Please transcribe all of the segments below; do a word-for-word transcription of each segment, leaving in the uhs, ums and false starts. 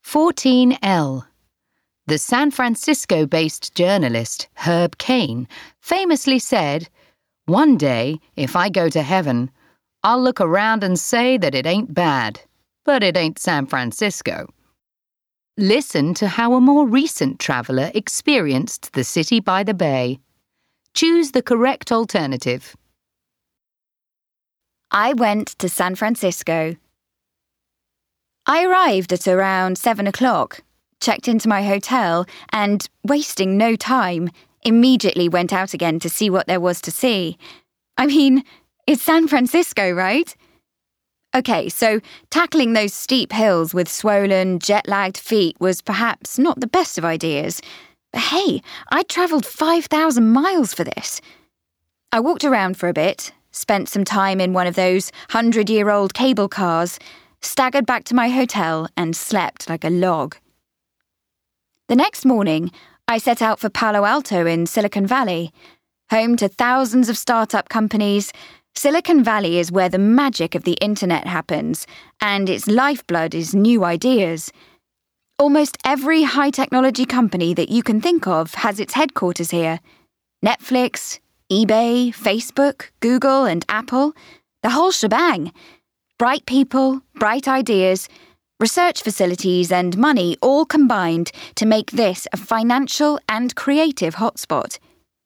fourteen L. The San Francisco-based journalist Herb Caen famously said, "One day, if I go to heaven, I'll look around and say that it ain't bad, but it ain't San Francisco." Listen to how a more recent traveller experienced the city by the bay. Choose the correct alternative. I went to San Francisco. I arrived at around seven o'clock, checked into my hotel, and, wasting no time, immediately went out again to see what there was to see. I mean, it's San Francisco, right? Okay, so tackling those steep hills with swollen, jet-lagged feet was perhaps not the best of ideas. But hey, I travelled five thousand miles for this. I walked around for a bit, spent some time in one of those hundred-year-old cable cars, staggered back to my hotel and slept like a log. The next morning, I set out for Palo Alto in Silicon Valley. Home to thousands of startup companies, Silicon Valley is where the magic of the internet happens, and its lifeblood is new ideas. Almost every high-technology company that you can think of has its headquarters here. Netflix, eBay, Facebook, Google, and Apple, the whole shebang. Bright people, bright ideas, research facilities, and money all combined to make this a financial and creative hotspot.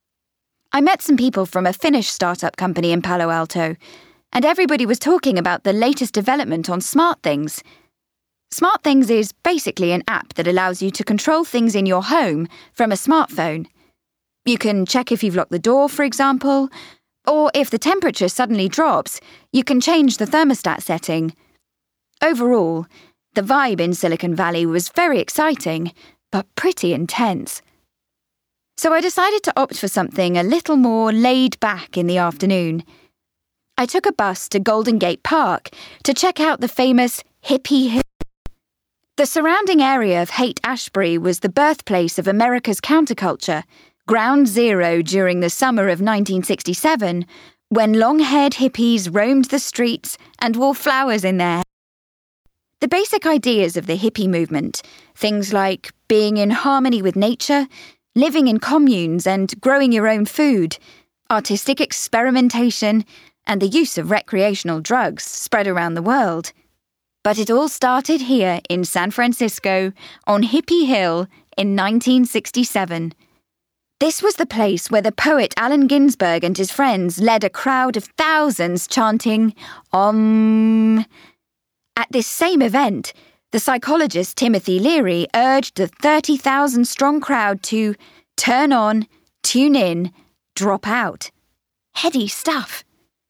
I met some people from a Finnish startup company in Palo Alto, and everybody was talking about the latest development on SmartThings. SmartThings is basically an app that allows you to control things in your home from a smartphone. You can check if you've locked the door, for example, or if the temperature suddenly drops, you can change the thermostat setting. Overall, the vibe in Silicon Valley was very exciting, but pretty intense. So I decided to opt for something a little more laid back in the afternoon. I took a bus to Golden Gate Park to check out the famous Hippie Hill. The surrounding area of Haight-Ashbury was the birthplace of America's counterculture, ground zero during the summer of nineteen sixty-seven, when long-haired hippies roamed the streets and wore flowers in their hair. The basic ideas of the hippie movement, things like being in harmony with nature, living in communes and growing your own food, artistic experimentation, and the use of recreational drugs spread around the world. But it all started here in San Francisco, on Hippie Hill, in nineteen sixty-seven. This was the place where the poet Allen Ginsberg and his friends led a crowd of thousands chanting, Om. At this same event, the psychologist Timothy Leary urged the thirty thousand strong crowd to turn on, tune in, drop out. Heady stuff.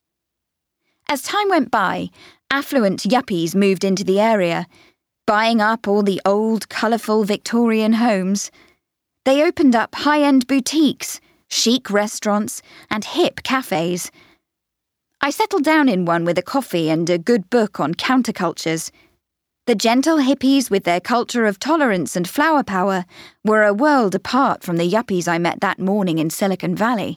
As time went by, affluent yuppies moved into the area, buying up all the old, colourful Victorian homes. They opened up high-end boutiques, chic restaurants, and hip cafes. I settled down in one with a coffee and a good book on countercultures. The gentle hippies with their culture of tolerance and flower power were a world apart from the yuppies I met that morning in Silicon Valley.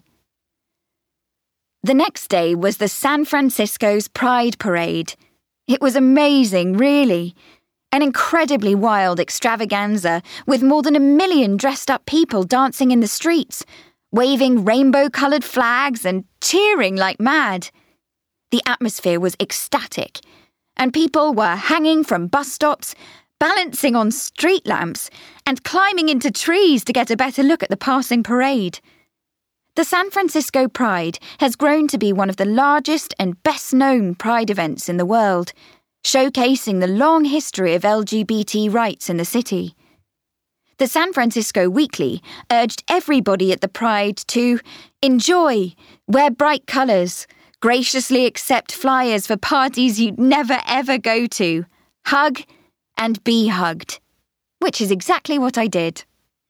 The next day was the San Francisco's Pride Parade. It was amazing, really. An incredibly wild extravaganza with more than a million dressed-up people dancing in the streets, waving rainbow-coloured flags and cheering like mad. The atmosphere was ecstatic, and people were hanging from bus stops, balancing on street lamps, and climbing into trees to get a better look at the passing parade. The San Francisco Pride has grown to be one of the largest and best-known pride events in the world, showcasing the long history of L G B T rights in the city. The San Francisco Weekly urged everybody at the Pride to enjoy, wear bright colours, graciously accept flyers for parties you'd never ever go to, hug and be hugged, which is exactly what I did.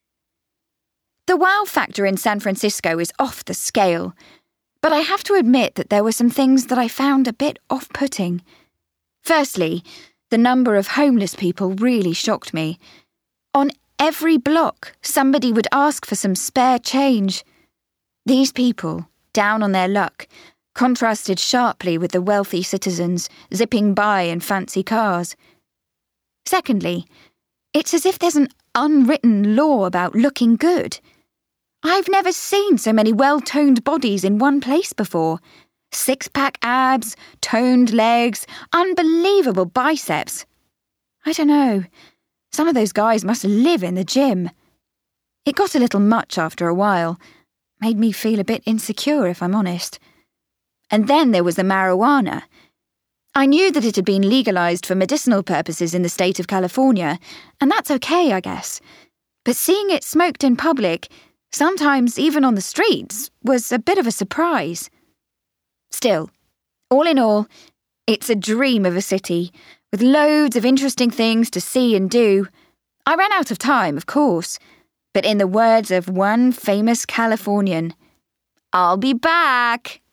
The wow factor in San Francisco is off the scale, but I have to admit that there were some things that I found a bit off-putting. Firstly, the number of homeless people really shocked me. On every block, somebody would ask for some spare change. These people, down on their luck, contrasted sharply with the wealthy citizens zipping by in fancy cars. Secondly, It's as if there's an unwritten law about looking good. I've never seen so many well-toned bodies in one place before. Six-pack abs, toned legs, unbelievable biceps. I don't know. Some of those guys must live in the gym. It got a little much after a while. Made me feel a bit insecure, if I'm honest. And then there was the marijuana. I knew that it had been legalized for medicinal purposes in the state of California, and that's okay, I guess. But seeing it smoked in public, sometimes even on the streets, was a bit of a surprise. Still, all in all, it's a dream of a city, with loads of interesting things to see and do. I ran out of time, of course, but in the words of one famous Californian, I'll be back.